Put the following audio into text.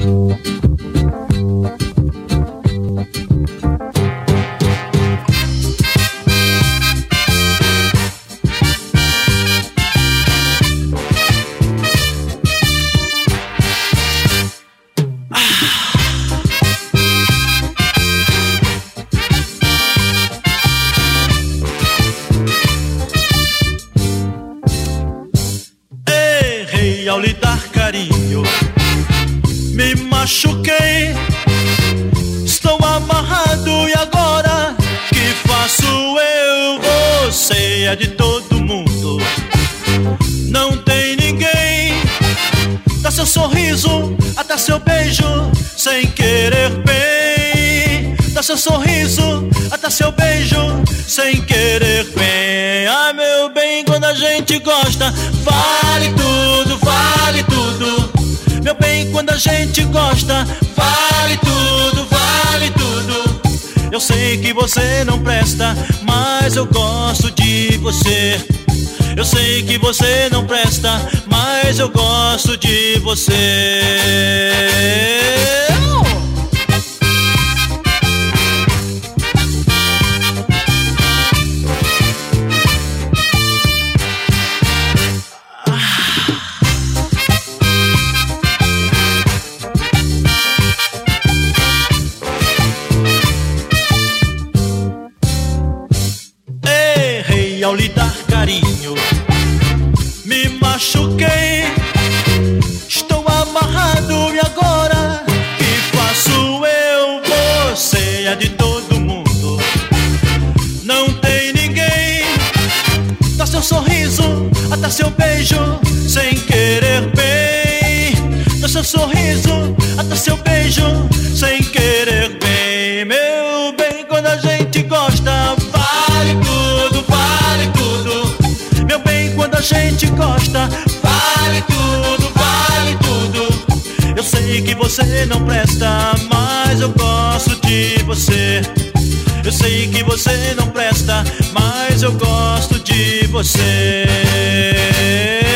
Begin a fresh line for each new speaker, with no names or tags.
Ao lhe dar carinho, me machuquei. Estou amarrado e agora que faço eu? Você é de todo mundo, não tem ninguém. Dá seu sorriso, até seu beijo, sem querer bem. Dá seu sorriso, até seu beijo, sem querer bem. Ah, meu bem, quando a gente gosta, vale tudo, vale tudo. Meu bem, quando a gente gosta, vale tudo, vale tudo. Eu sei que você não presta, mas eu gosto de você. Eu sei que você não presta, mas eu gosto de você. Ao lhe dar carinho, me machuquei. Estou amarrado e agora que faço eu? Você é de todo mundo, não tem ninguém. Dá seu sorriso, até seu beijo, sem querer bem. Dá seu sorriso, até seu beijo, sem querer bem. Meu bem, quando a gente gosta, vale tudo, vale tudo. Meu bem, quando a gente gosta, vale tudo, vale tudo. Eu sei que você não presta, mas eu gosto de você. Eu sei que você não presta, mas eu gosto de você.